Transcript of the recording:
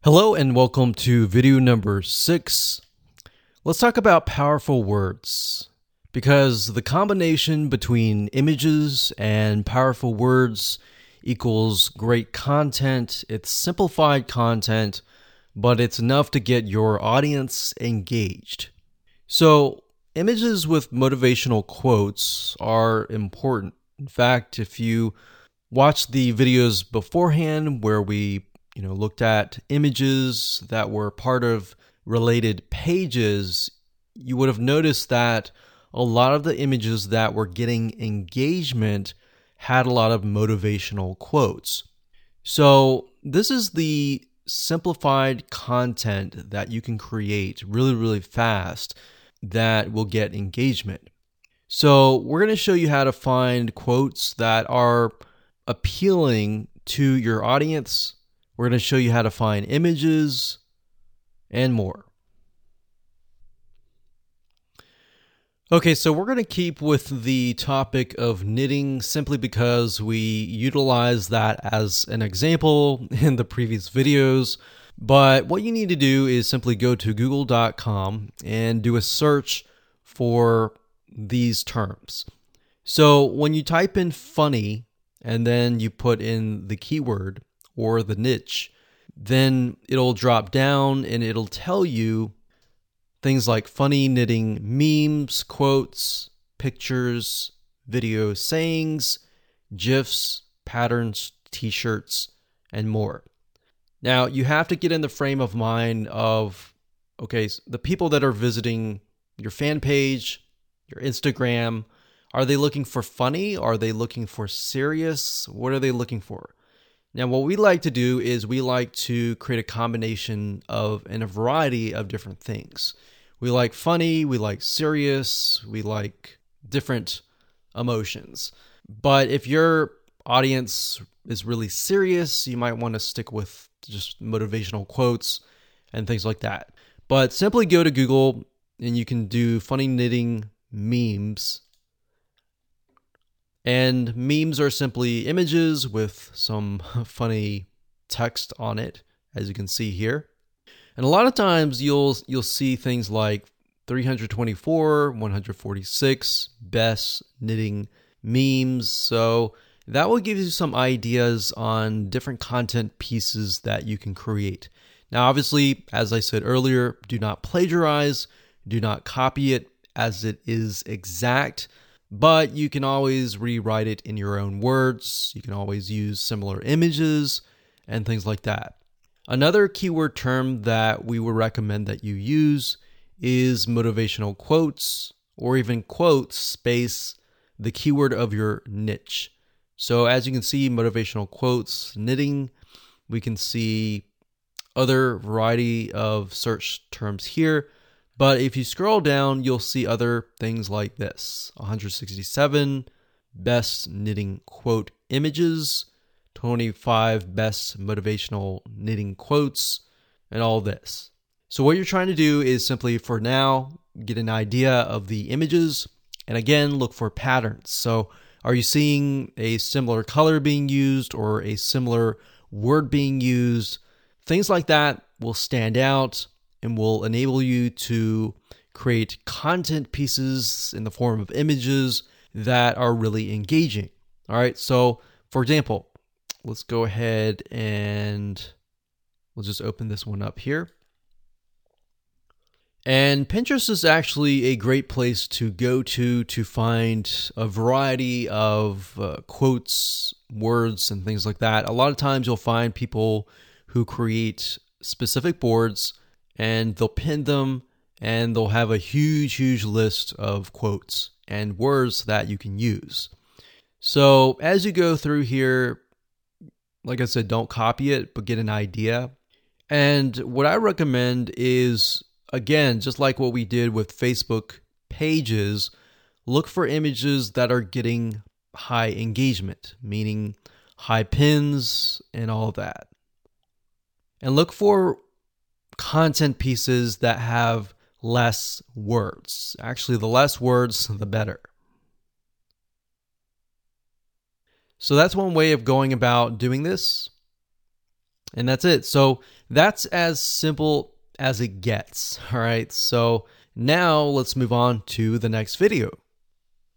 Hello and welcome to video number 6. Let's talk about powerful words, because the combination between images and powerful words equals great content. It's simplified content, but it's enough to get your audience engaged. So, images with motivational quotes are important. In fact, if you watch the videos beforehand where we looked at images that were part of related pages, you would have noticed that a lot of the images that were getting engagement had a lot of motivational quotes. So this is the simplified content that you can create really, really fast that will get engagement. So we're going to show you how to find quotes that are appealing to your audience. We're going to show you how to find images and more. Okay, so we're going to keep with the topic of knitting simply because we utilized that as an example in the previous videos. But what you need to do is simply go to google.com and do a search for these terms. So when you type in funny and then you put in the keyword or the niche, then it'll drop down and it'll tell you things like funny knitting memes, quotes, pictures, video sayings, GIFs, patterns, t-shirts, and more. Now, you have to get in the frame of mind of, the people that are visiting your fan page, your Instagram, are they looking for funny? Are they looking for serious? What are they looking for? Now, what we like to do is we like to create a combination of and a variety of different things. We like funny, we like serious, we like different emotions. But if your audience is really serious, you might want to stick with just motivational quotes and things like that. But simply go to Google and you can do funny knitting memes. And memes are simply images with some funny text on it, as you can see here. And a lot of times you'll see things like 324, 146 best knitting memes. So that will give you some ideas on different content pieces that you can create. Now, obviously, as I said earlier, do not plagiarize, do not copy it as it is exact. But you can always rewrite it in your own words. You can always use similar images and things like that. Another keyword term that we would recommend that you use is motivational quotes, or even quotes space the keyword of your niche. So as you can see, motivational quotes, knitting, we can see other variety of search terms here. But if you scroll down, you'll see other things like this: 167 best knitting quote images, 25 best motivational knitting quotes, and all this. So what you're trying to do is simply, for now, get an idea of the images, and again, look for patterns. So are you seeing a similar color being used or a similar word being used? Things like that will stand out and will enable you to create content pieces in the form of images that are really engaging. All right, so for example, let's go ahead and we'll just open this one up here. And Pinterest is actually a great place to go to find a variety of quotes, words, and things like that. A lot of times you'll find people who create specific boards and they'll pin them and they'll have a huge list of quotes and words that you can use. So as you go through here, like I said, don't copy it, but get an idea. And what I recommend is, again, just like what we did with Facebook pages, look for images that are getting high engagement, meaning high pins and all of that. And look for content pieces that have less words. Actually, the less words, the better. So that's one way of going about doing this. And that's it. So that's as simple as it gets. All right. So now let's move on to the next video.